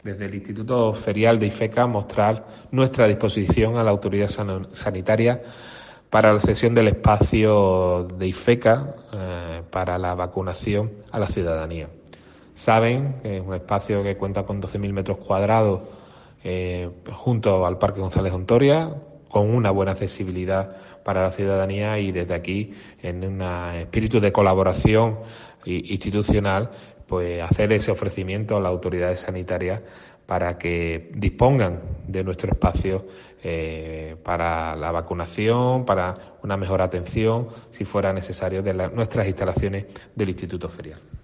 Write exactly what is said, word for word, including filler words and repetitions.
desde el Instituto Ferial de IFECA mostrar nuestra disposición a la autoridad san- sanitaria para la cesión del espacio de IFECA eh, para la vacunación a la ciudadanía. Saben que es un espacio que cuenta con doce mil metros cuadrados eh, junto al Parque González Ontoria, con una buena accesibilidad para la ciudadanía, y desde aquí, en un espíritu de colaboración institucional, pues hacer ese ofrecimiento a las autoridades sanitarias para que dispongan de nuestro espacio eh, para la vacunación, para una mejor atención, si fuera necesario, de la, nuestras instalaciones del Instituto Ferial.